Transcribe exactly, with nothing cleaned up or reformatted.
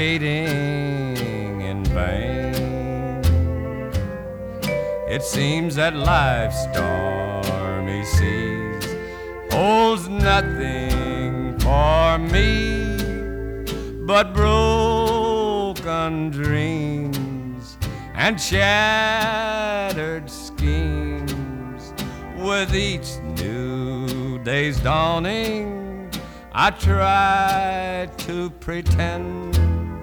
waiting in vain. It seems that life's stormy seas holds nothing for me but broken dreams and shattered schemes. With each new day's dawning, I try to pretend